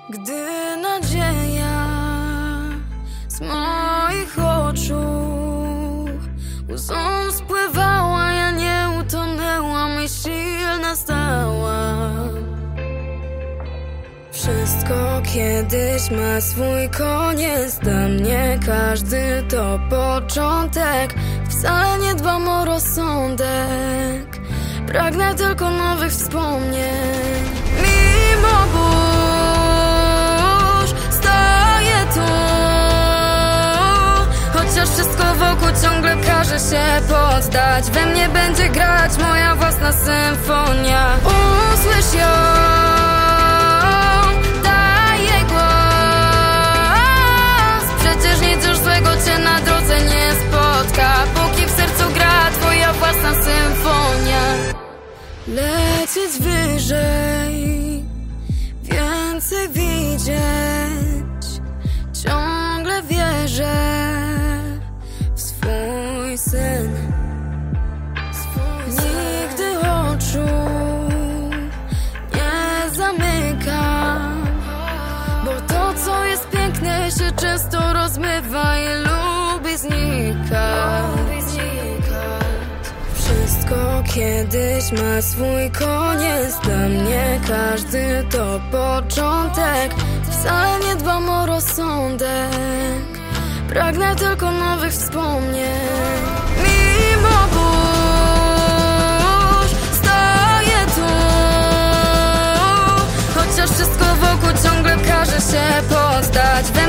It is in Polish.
Gdy nadzieja z moich oczu łzą spływała, ja nie utonęłam i silna stała. Wszystko kiedyś ma swój koniec, dla mnie każdy to początek. Wcale nie dbam o rozsądek, pragnę tylko nowych wspomnień. Mimo burz stoję tu, chociaż wszystko wokół ciągle każe się poddać. We mnie będzie grać moja własna symfonia. Usłysz ją, daję głos. Przecież nic już złego cię na drodze nie spotka, póki w sercu gra twoja własna symfonia. Lecieć wyżej, więcej widzieć, ciągle wierzę w swój sen. Nigdy oczu nie zamykam, bo to, co jest piękne, się często rozmywa i lubi znikać. Wszystko kiedyś ma swój koniec, dla mnie każdy to początek. Wcale nie dbam o rozsądek, pragnę tylko nowych wspomnień. Mimo burz stoję tu, chociaż wszystko wokół ciągle każe się poddać.